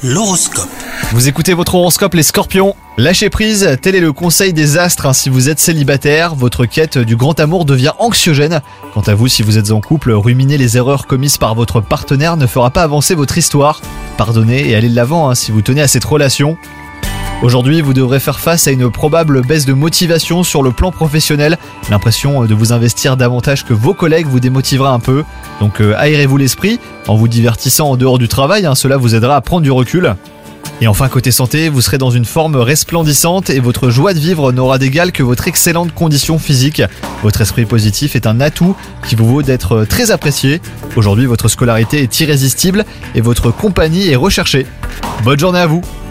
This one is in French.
L'horoscope. Vous écoutez votre horoscope les scorpions. Lâchez prise, tel est le conseil des astres. Si vous êtes célibataire, votre quête du grand amour devient anxiogène. Quant à vous, si vous êtes en couple, ruminer les erreurs commises par votre partenaire ne fera pas avancer votre histoire. Pardonnez et allez de l'avant si vous tenez à cette relation. Aujourd'hui, vous devrez faire face à une probable baisse de motivation sur le plan professionnel. L'impression de vous investir davantage que vos collègues vous démotivera un peu. Donc aérez-vous l'esprit en vous divertissant en dehors du travail, cela vous aidera à prendre du recul. Et enfin côté santé, vous serez dans une forme resplendissante et votre joie de vivre n'aura d'égal que votre excellente condition physique. Votre esprit positif est un atout qui vous vaut d'être très apprécié. Aujourd'hui, votre scolarité est irrésistible et votre compagnie est recherchée. Bonne journée à vous!